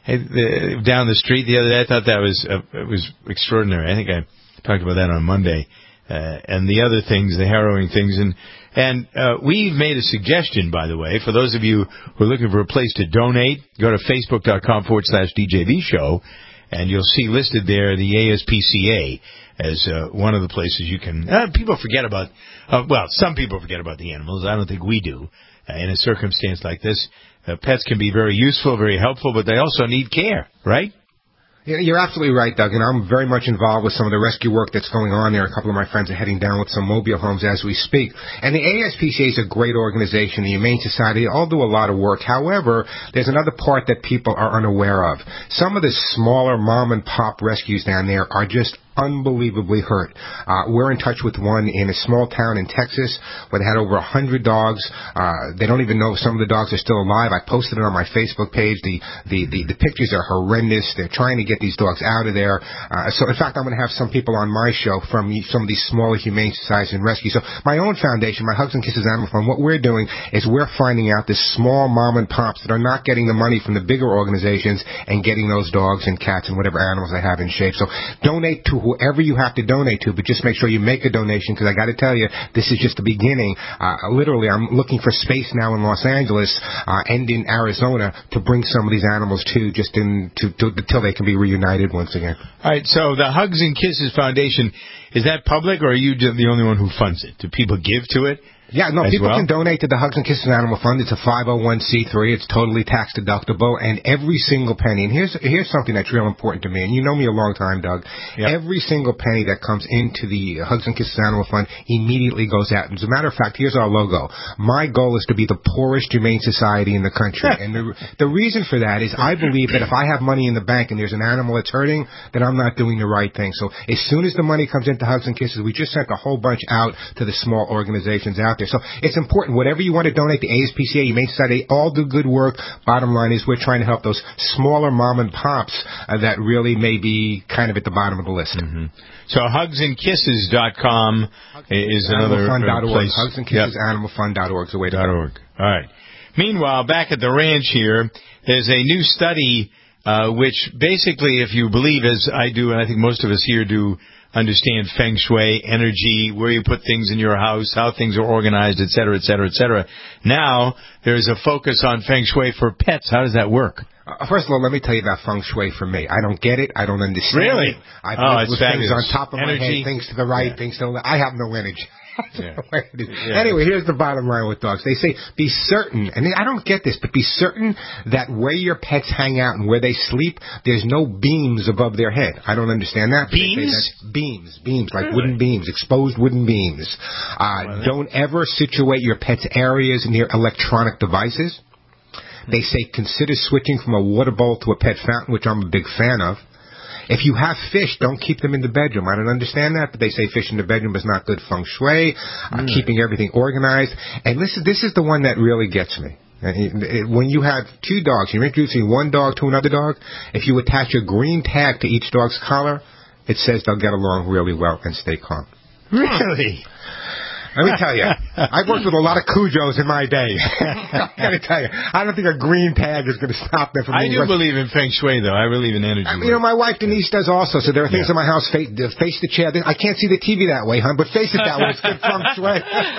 down the street the other day? I thought that was it was extraordinary. I think I talked about that on Monday. And the other things, the harrowing things. And we've made a suggestion, by the way, for those of you who are looking for a place to donate, go to facebook.com/DJV show, and you'll see listed there the ASPCA as one of the places you can. People forget about, some people forget about the animals. I don't think we do. In a circumstance like this, pets can be very useful, very helpful, but they also need care, right? Yeah, you're absolutely right, Doug, and I'm very much involved with some of the rescue work that's going on there. A couple of my friends are heading down with some mobile homes as we speak. And the ASPCA is a great organization. The Humane Society all do a lot of work. However, there's another part that people are unaware of. Some of the smaller mom-and-pop rescues down there are just unbelievably hurt. We're in touch with one in a small town in Texas where they had over 100 dogs. They don't even know if some of the dogs are still alive. I posted it on my Facebook page. The pictures are horrendous. They're trying to get these dogs out of there. So, in fact, I'm going to have some people on my show from some of these smaller humane societies and rescues. So my own foundation, my Hugs and Kisses Animal Fund, what we're doing is we're finding out the small mom and pops that are not getting the money from the bigger organizations and getting those dogs and cats and whatever animals they have in shape. So donate to whoever you have to donate to, but just make sure you make a donation, because I got to tell you, this is just the beginning. Literally, I'm looking for space now in Los Angeles and in Arizona to bring some of these animals to, just until they can be reunited once again. All right, so the Hugs and Kisses Foundation, is that public, or are you the only one who funds it? Do people give to it? Yeah, no, people can donate to the Hugs and Kisses Animal Fund. It's a 501c3. It's totally tax deductible, and every single penny. And here's something that's real important to me. And you know me a long time, Doug. Yep. Every single penny that comes into the Hugs and Kisses Animal Fund immediately goes out. And as a matter of fact, here's our logo. My goal is to be the poorest humane society in the country, and the reason for that is I believe that if I have money in the bank and there's an animal that's hurting, then I'm not doing the right thing. So as soon as the money comes into Hugs and Kisses, we just sent a whole bunch out to the small organizations out there. So it's important. Whatever you want to donate to ASPCA, Humane Society, all do good work. Bottom line is we're trying to help those smaller mom and pops that really may be kind of at the bottom of the list. Mm-hmm. So hugsandkisses.com is another place. Hugsandkissesanimalfund.org is the way to go. .org. All right. Meanwhile, back at the ranch here, there's a new study which basically, if you believe, as I do, and I think most of us here do, understand feng shui, energy, where you put things in your house, how things are organized, et cetera, et cetera, et cetera. Now, there's a focus on feng shui for pets. How does that work? First of all, let me tell you about feng shui for me. I don't get it. I don't understand really? It. I've lived with things on top of energy. My head, things to the right, things to the left. I have no energy. Anyway, here's the bottom line with dogs. They say be certain, and I don't get this, but be certain that where your pets hang out and where they sleep, there's no beams above their head. I don't understand that. Beams? Beams, like wooden beams, exposed wooden beams. Don't ever situate your pets' areas near electronic devices. They say consider switching from a water bowl to a pet fountain, which I'm a big fan of. If you have fish, don't keep them in the bedroom. I don't understand that, but they say fish in the bedroom is not good feng shui, keeping everything organized. And this is the one that really gets me. When you have two dogs, you're introducing one dog to another dog, if you attach a green tag to each dog's collar, it says they'll get along really well and stay calm. Really? Let me tell you, I've worked with a lot of Cujos in my day. I got to tell you, I don't think a green tag is going to stop them from being... I do believe in feng shui, though. I believe in energy. You know, my wife Denise does also, so there are things in my house, face the chair. I can't see the TV that way, hon, but face it that way. It's good feng shui.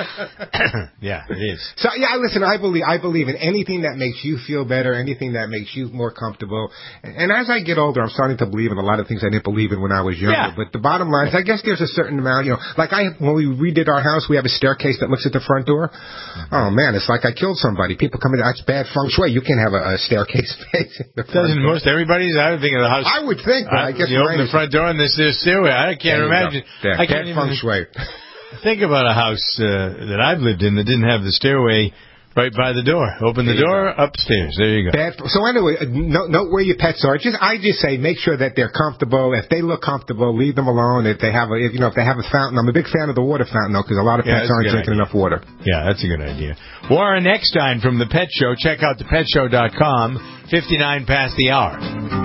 Yeah, it is. So, yeah, listen, I believe in anything that makes you feel better, anything that makes you more comfortable. And as I get older, I'm starting to believe in a lot of things I didn't believe in when I was younger. Yeah. But the bottom line is, I guess there's a certain amount, you know, like when we redid our house, we have a staircase that looks at the front door. Oh man, it's like I killed somebody. People come in, that's bad feng shui. You can't have a staircase facing the front door. Most everybody's, I would think of the house. I would think, but I guess you open the front door and there's this stairway. I can't imagine. I can't even feng shui. Think about a house that I've lived in that didn't have the stairway right by the door. Open the door, upstairs. There you go. So anyway, note where your pets are. I just say make sure that they're comfortable. If they look comfortable, leave them alone. If they have a fountain, I'm a big fan of the water fountain though, because a lot of pets aren't drinking enough water. Yeah, that's a good idea. Warren Eckstein from The Pet Show. Check out thepetshow.com. 59 past the hour.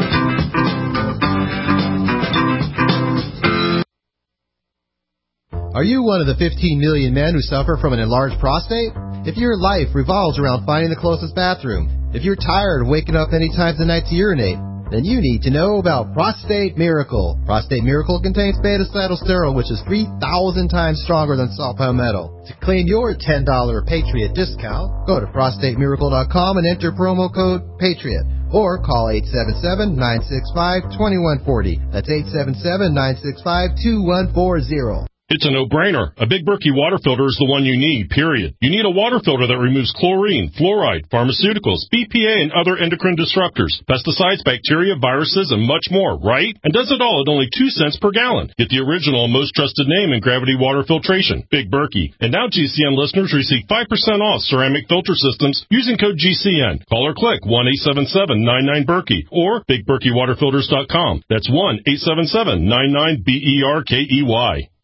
Are you one of the 15 million men who suffer from an enlarged prostate? If your life revolves around finding the closest bathroom, if you're tired of waking up many times a night to urinate, then you need to know about Prostate Miracle. Prostate Miracle contains beta-cytosterol, which is 3,000 times stronger than saw palmetto. To claim your $10 Patriot discount, go to prostatemiracle.com and enter promo code PATRIOT. Or call 877-965-2140. That's 877-965-2140. It's a no-brainer. A Big Berkey water filter is the one you need, period. You need a water filter that removes chlorine, fluoride, pharmaceuticals, BPA, and other endocrine disruptors, pesticides, bacteria, viruses, and much more, right? And does it all at only 2 cents per gallon. Get the original and most trusted name in gravity water filtration, Big Berkey. And now GCN listeners receive 5% off ceramic filter systems using code GCN. Call or click 1-877-99-BERKEY or BigBerkeyWaterFilters.com. That's 1-877-99-BERKEY.